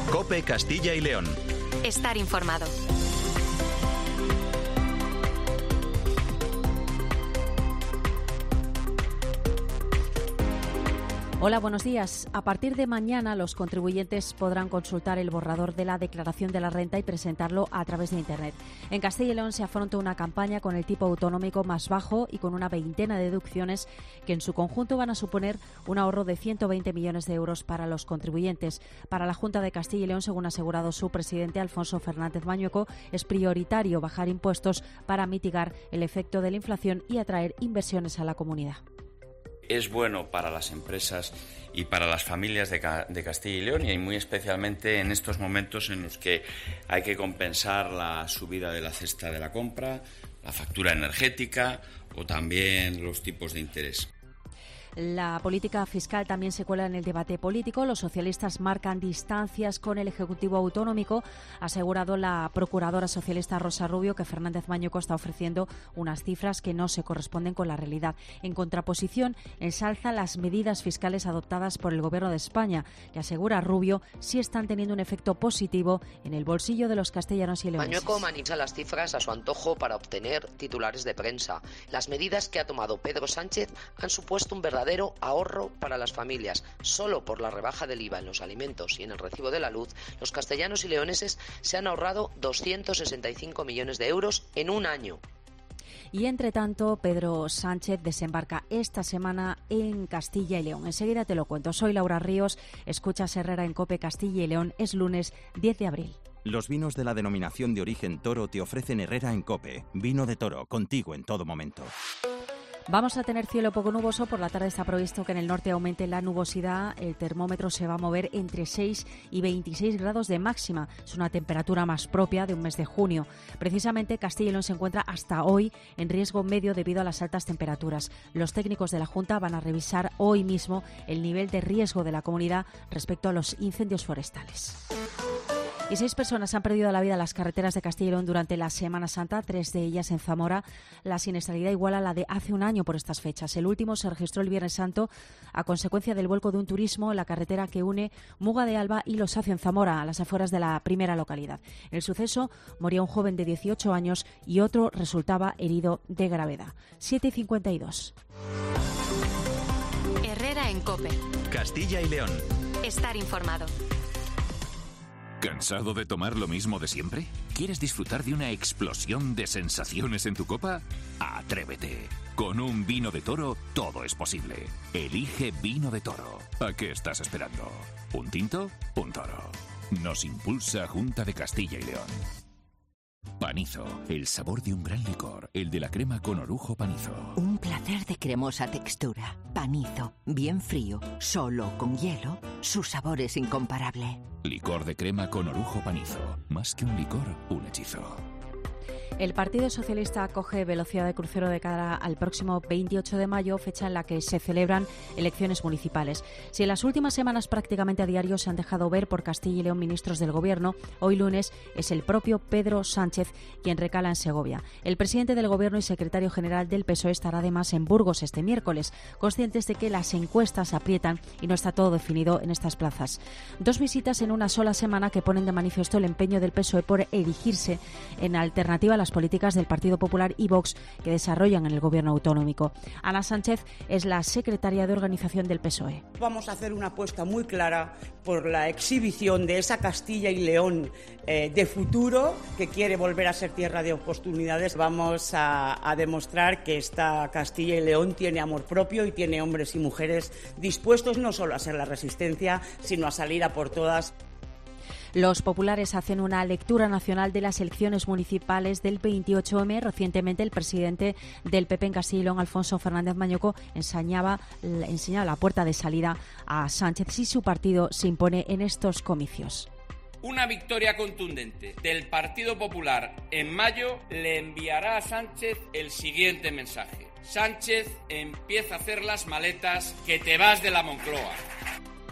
COPE Castilla y León. Estar informado. Hola, buenos días. A partir de mañana los contribuyentes podrán consultar el borrador de la declaración de la renta y presentarlo a través de Internet. En Castilla y León se afronta una campaña con el tipo autonómico más bajo y con una veintena de deducciones que en su conjunto van a suponer un ahorro de 120 millones de euros para los contribuyentes. Para la Junta de Castilla y León, según ha asegurado su presidente Alfonso Fernández Mañueco, es prioritario bajar impuestos para mitigar el efecto de la inflación y atraer inversiones a la comunidad. Es bueno para las empresas y para las familias de Castilla y León, y muy especialmente en estos momentos en los que hay que compensar la subida de la cesta de la compra, la factura energética o también los tipos de interés. La política fiscal también se cuela en el debate político. Los socialistas marcan distancias con el Ejecutivo autonómico. Ha asegurado la procuradora socialista Rosa Rubio que Fernández Mañueco está ofreciendo unas cifras que no se corresponden con la realidad. En contraposición, ensalza las medidas fiscales adoptadas por el Gobierno de España, que asegura Rubio sí están teniendo un efecto positivo en el bolsillo de los castellanos y leoneses. Mañueco maneja las cifras a su antojo para obtener titulares de prensa. Las medidas que ha tomado Pedro Sánchez han supuesto un verdadero ahorro para las familias. Solo por la rebaja del IVA en los alimentos y en el recibo de la luz, los castellanos y leoneses se han ahorrado 265 millones de euros en un año. Y entre tanto, Pedro Sánchez desembarca esta semana en Castilla y León. Enseguida te lo cuento. Soy Laura Ríos, escuchas Herrera en COPE Castilla y León. Es lunes 10 de abril. Los vinos de la denominación de origen Toro te ofrecen Herrera en COPE. Vino de Toro, contigo en todo momento. Vamos a tener cielo poco nuboso. Por la tarde está previsto que en el norte aumente la nubosidad. El termómetro se va a mover entre 6 y 26 grados de máxima. Es una temperatura más propia de un mes de junio. Precisamente Castilla y León se encuentra hasta hoy en riesgo medio debido a las altas temperaturas. Los técnicos de la Junta van a revisar hoy mismo el nivel de riesgo de la comunidad respecto a los incendios forestales. Y 6 personas han perdido la vida en las carreteras de Castilla y León durante la Semana Santa, 3 de ellas en Zamora. La siniestralidad iguala a la de hace un año por estas fechas. El último se registró el Viernes Santo a consecuencia del vuelco de un turismo en la carretera que une Muga de Alba y Losacio en Zamora, a las afueras de la primera localidad. En el suceso moría un joven de 18 años y otro resultaba herido de gravedad. 7:52. Herrera en COPE. Castilla y León. Estar informado. ¿Cansado de tomar lo mismo de siempre? ¿Quieres disfrutar de una explosión de sensaciones en tu copa? ¡Atrévete! Con un vino de Toro todo es posible. Elige Vino de Toro. ¿A qué estás esperando? ¿Un tinto? Un toro. Nos impulsa Junta de Castilla y León. Panizo, el sabor de un gran licor, el de la crema con orujo Panizo. Un placer de cremosa textura. Panizo, bien frío, solo con hielo, su sabor es incomparable. Licor de crema con orujo Panizo. Más que un licor, un hechizo. El Partido Socialista acoge velocidad de crucero de cara al próximo 28 de mayo, fecha en la que se celebran elecciones municipales. Si en las últimas semanas prácticamente a diario se han dejado ver por Castilla y León ministros del Gobierno, hoy lunes es el propio Pedro Sánchez quien recala en Segovia. El presidente del Gobierno y secretario general del PSOE estará además en Burgos este miércoles, conscientes de que las encuestas aprietan y no está todo definido en estas plazas. 2 visitas en una sola semana que ponen de manifiesto el empeño del PSOE por erigirse en alternativa a las políticas del Partido Popular y Vox que desarrollan en el Gobierno autonómico. Ana Sánchez es la secretaria de organización del PSOE. Vamos a hacer una apuesta muy clara por la exhibición de esa Castilla y León de futuro que quiere volver a ser tierra de oportunidades. Vamos a demostrar que esta Castilla y León tiene amor propio y tiene hombres y mujeres dispuestos no solo a ser la resistencia, sino a salir a por todas. Los populares hacen una lectura nacional de las elecciones municipales del 28M. Recientemente el presidente del PP en Castilla y León, Alfonso Fernández Mañueco, enseñaba la puerta de salida a Sánchez si su partido se impone en estos comicios. Una victoria contundente del Partido Popular en mayo le enviará a Sánchez el siguiente mensaje. Sánchez, empieza a hacer las maletas que te vas de la Moncloa.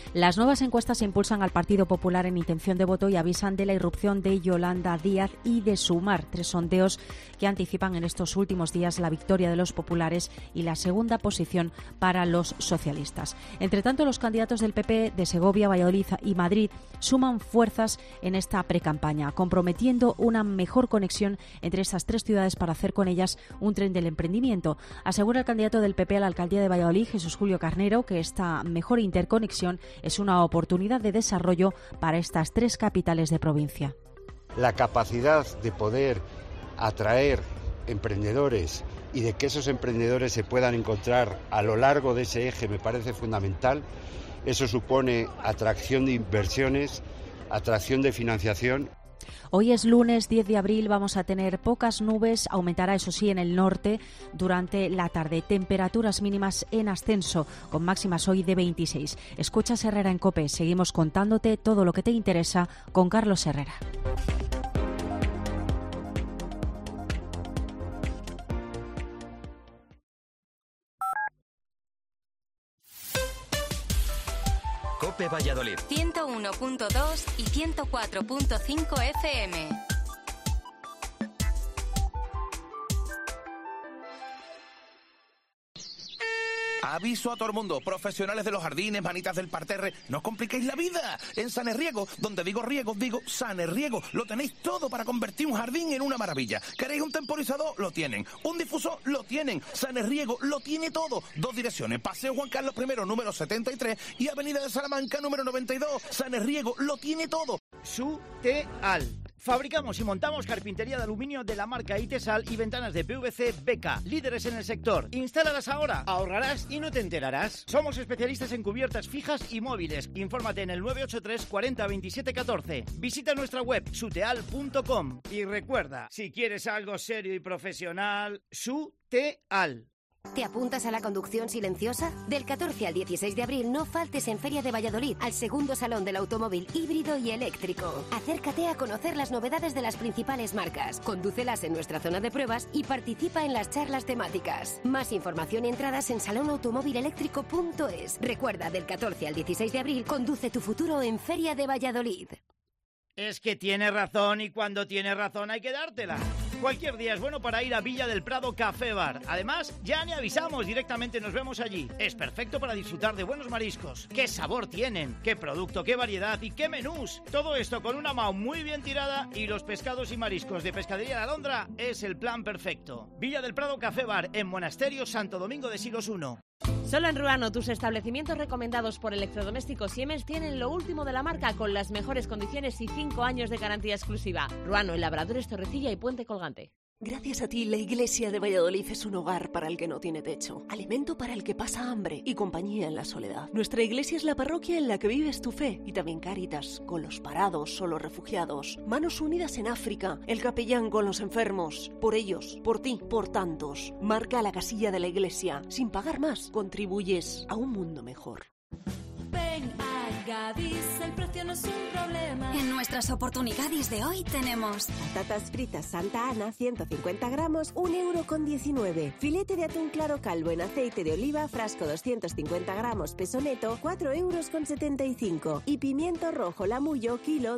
Las nuevas encuestas impulsan al Partido Popular en intención de voto y avisan de la irrupción de Yolanda Díaz y de Sumar, 3 sondeos que anticipan en estos últimos días la victoria de los populares y la segunda posición para los socialistas. Entre tanto, los candidatos del PP de Segovia, Valladolid y Madrid suman fuerzas en esta precampaña, comprometiendo una mejor conexión entre estas 3 ciudades para hacer con ellas un tren del emprendimiento. Asegura el candidato del PP a la alcaldía de Valladolid, Jesús Julio Carnero, que esta mejor interconexión es una oportunidad de desarrollo para estas 3 capitales de provincia. La capacidad de poder atraer emprendedores y de que esos emprendedores se puedan encontrar a lo largo de ese eje me parece fundamental. Eso supone atracción de inversiones, atracción de financiación. Hoy es lunes 10 de abril, vamos a tener pocas nubes, aumentará eso sí en el norte durante la tarde. Temperaturas mínimas en ascenso, con máximas hoy de 26. Escuchas Herrera en COPE, seguimos contándote todo lo que te interesa con Carlos Herrera. COPE Valladolid 101.2 y 104.5 FM. Aviso a todo el mundo, profesionales de los jardines, manitas del parterre, no os compliquéis la vida. En Sanerriego, donde digo riego, digo Sanerriego, lo tenéis todo para convertir un jardín en una maravilla. ¿Queréis un temporizador? Lo tienen. ¿Un difusor? Lo tienen. Sanerriego lo tiene todo. 2 direcciones, Paseo Juan Carlos I, número 73 y Avenida de Salamanca, número 92. Sanerriego lo tiene todo. Suteal. Fabricamos y montamos carpintería de aluminio de la marca Itesal y ventanas de PVC Beca, líderes en el sector. Instálalas ahora, ahorrarás y no te enterarás. Somos especialistas en cubiertas fijas y móviles. Infórmate en el 983 40 27 14. Visita nuestra web suteal.com y recuerda, si quieres algo serio y profesional, Suteal. ¿Te apuntas a la conducción silenciosa? Del 14 al 16 de abril no faltes en Feria de Valladolid, al segundo salón del automóvil híbrido y eléctrico. Acércate a conocer las novedades de las principales marcas, condúcelas en nuestra zona de pruebas y participa en las charlas temáticas. Más información y entradas en salonautomóvileléctrico.es. Recuerda, del 14 al 16 de abril, conduce tu futuro en Feria de Valladolid. Es que tiene razón y cuando tiene razón hay que dártela. Cualquier día es bueno para ir a Villa del Prado Café Bar. Además, ya ni avisamos, directamente nos vemos allí. Es perfecto para disfrutar de buenos mariscos. ¿Qué sabor tienen? ¿Qué producto? ¿Qué variedad? ¿Y qué menús? Todo esto con una mao muy bien tirada y los pescados y mariscos de Pescadería La Alondra es el plan perfecto. Villa del Prado Café Bar en Monasterio Santo Domingo de Silos 1. Solo en Ruano, tus establecimientos recomendados por Electrodomésticos Siemens tienen lo último de la marca con las mejores condiciones y 5 años de garantía exclusiva. Ruano, en Labradores, Torrecilla y Puente Colgante. Gracias a ti, la Iglesia de Valladolid es un hogar para el que no tiene techo, alimento para el que pasa hambre y compañía en la soledad. Nuestra iglesia es la parroquia en la que vives tu fe y también Cáritas, con los parados o los refugiados. Manos Unidas en África, el capellán con los enfermos. Por ellos, por ti, por tantos. Marca la casilla de la iglesia. Sin pagar más, contribuyes a un mundo mejor. Ven a Gadis, el precio no es un problema. En nuestras oportunidades de hoy tenemos patatas fritas Santa Ana, 150 gramos, 1,19 €. Filete de atún claro calvo en aceite de oliva, frasco 250 gramos, peso neto, 4,75 €. Y pimiento rojo Lamullo, kilo,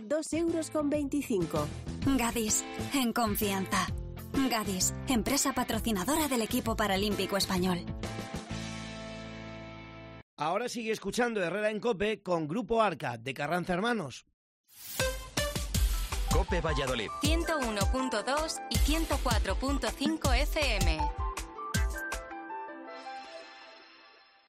2,25 €. Gadis, en confianza. Gadis, empresa patrocinadora del equipo paralímpico español. Ahora sigue escuchando Herrera en COPE con Grupo Arca de Carranza Hermanos. COPE Valladolid 101.2 y 104.5 FM.